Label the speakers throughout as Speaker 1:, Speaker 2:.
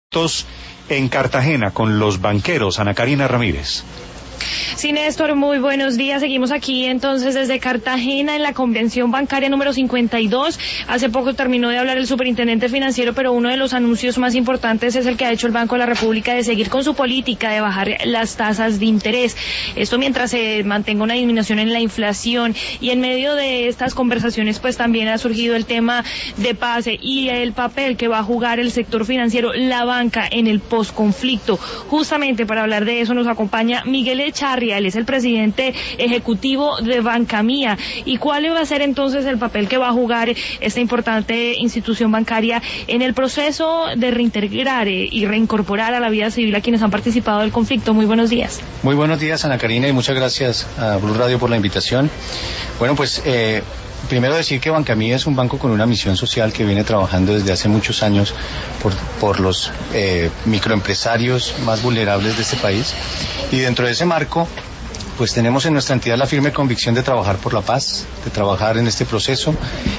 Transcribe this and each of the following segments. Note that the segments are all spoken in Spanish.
Speaker 1: En Cartagena con los banqueros, Ana Karina Ramírez.
Speaker 2: Sí, Néstor, muy buenos días. Seguimos aquí entonces desde Cartagena en la convención bancaria número 52. Hace poco terminó de hablar el superintendente financiero, pero uno de los anuncios más importantes es el que ha hecho el Banco de la República de seguir con su política de bajar las tasas de interés. Esto mientras se mantenga una disminución en la inflación, y en medio de estas conversaciones pues también ha surgido el tema de PACE y el papel que va a jugar el sector financiero, la banca, en el posconflicto. Justamente para hablar de eso nos acompaña Miguel Echarria. Él es el presidente ejecutivo de Bancamía. ¿Y cuál va a ser entonces el papel que va a jugar esta importante institución bancaria en el proceso de reintegrar y reincorporar a la vida civil a quienes han participado del conflicto? Muy buenos días.
Speaker 3: Muy buenos días, Ana Karina, y muchas gracias a Blue Radio por la invitación. Bueno, pues primero decir que Bancamía es un banco con una misión social que viene trabajando desde hace muchos años por los microempresarios más vulnerables de este país, y dentro de ese marco pues tenemos en nuestra entidad la firme convicción de trabajar por la paz, de trabajar en este proceso,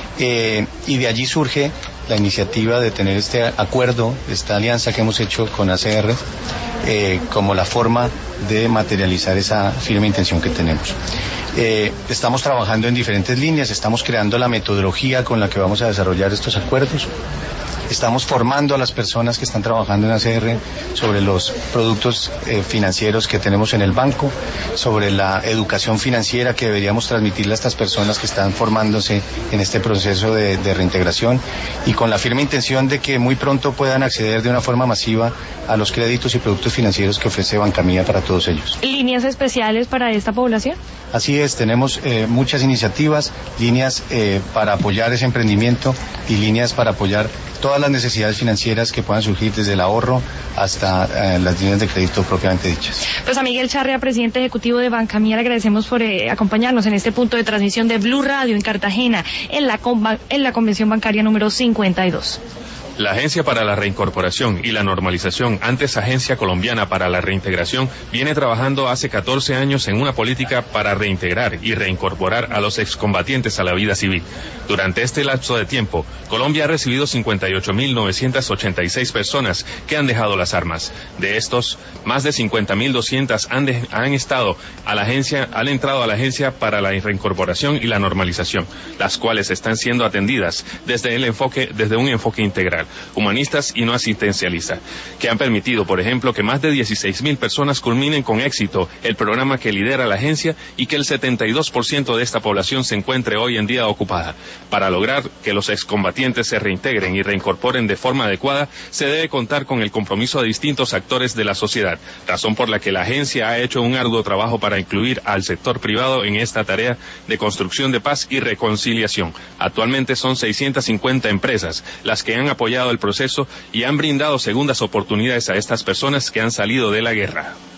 Speaker 3: y de allí surge la iniciativa de tener este acuerdo, esta alianza que hemos hecho con ACR, como la forma de materializar esa firme intención que tenemos. Estamos trabajando en diferentes líneas, estamos creando la metodología con la que vamos a desarrollar estos acuerdos. Estamos formando a las personas que están trabajando en ACR sobre los productos financieros que tenemos en el banco, sobre la educación financiera que deberíamos transmitirle a estas personas que están formándose en este proceso de reintegración, y con la firme intención de que muy pronto puedan acceder de una forma masiva a los créditos y productos financieros que ofrece Bancamía para todos ellos.
Speaker 2: ¿Líneas especiales para esta población?
Speaker 3: Así es, tenemos muchas iniciativas, líneas para apoyar ese emprendimiento y líneas para apoyar todas las necesidades financieras que puedan surgir, desde el ahorro hasta las líneas de crédito propiamente dichas.
Speaker 2: Pues a Miguel Echarria, presidente ejecutivo de Bancamía, le agradecemos por acompañarnos en este punto de transmisión de Blue Radio en Cartagena, en la convención bancaria número 52.
Speaker 4: La Agencia para la Reincorporación y la Normalización, antes Agencia Colombiana para la Reintegración, viene trabajando hace 14 años en una política para reintegrar y reincorporar a los excombatientes a la vida civil. Durante este lapso de tiempo, Colombia ha recibido 58.986 personas que han dejado las armas. De estos, más de 50.200 han entrado a la Agencia para la Reincorporación y la Normalización, las cuales están siendo atendidas desde un enfoque integral, humanistas y no asistencialista, que han permitido, por ejemplo, que más de 16.000 personas culminen con éxito el programa que lidera la agencia, y que el 72% de esta población se encuentre hoy en día ocupada. Para lograr que los excombatientes se reintegren y reincorporen de forma adecuada, se debe contar con el compromiso de distintos actores de la sociedad, razón por la que la agencia ha hecho un arduo trabajo para incluir al sector privado en esta tarea de construcción de paz y reconciliación. Actualmente son 650 empresas las que han apoyado el proceso y han brindado segundas oportunidades a estas personas que han salido de la guerra.